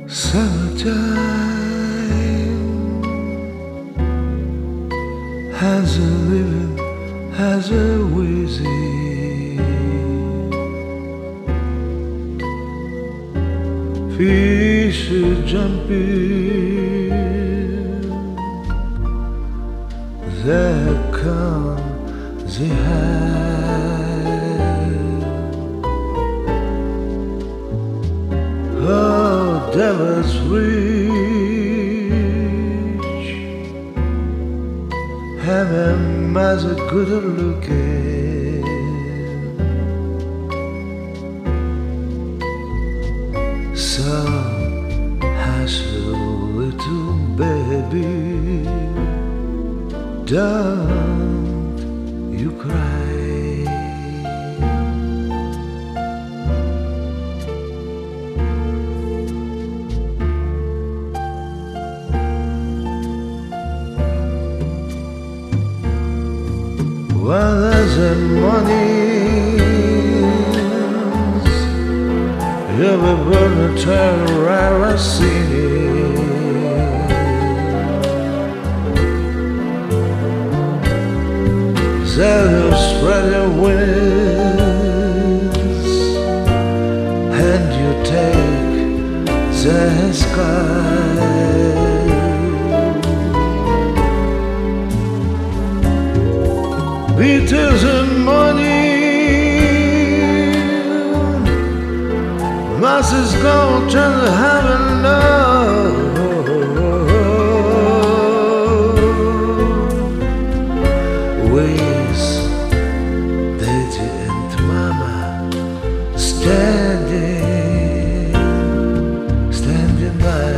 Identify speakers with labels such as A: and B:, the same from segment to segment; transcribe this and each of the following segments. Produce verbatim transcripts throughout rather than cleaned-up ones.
A: Summertime has a living, has a wheezy. Fish are jumping, there come the high. Oh, devil's reach, heaven as a good looking. So hush, little baby, don't you cry. Well, there's a mornings you'll be burning to turn around and see so you spread your wings and you take the sky. Beatles and morning, masses gonna turn to heaven now. Ways, Daddy and Mama standing, standing by.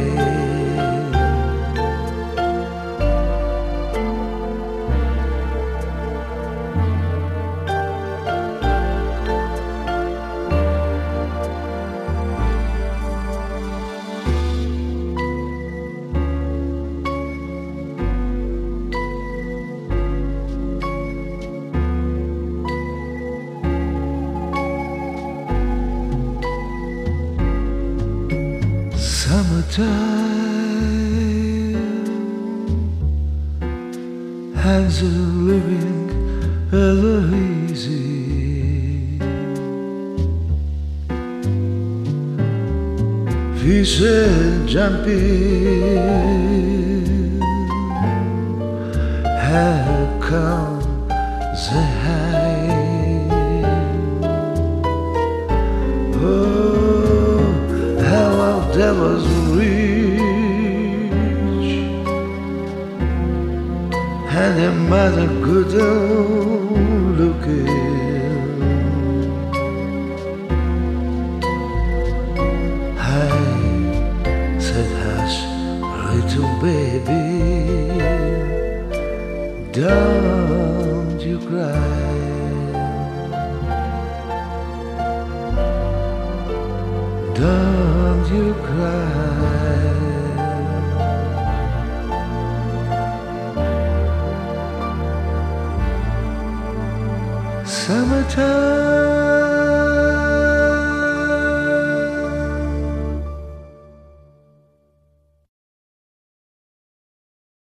A: Summertime has a living ever easy. Fish are jumping, how come the high? Oh, how our devils reach, and their mother good old looking. I said, hush, little baby, don't you cry. Don't you cry. Summertime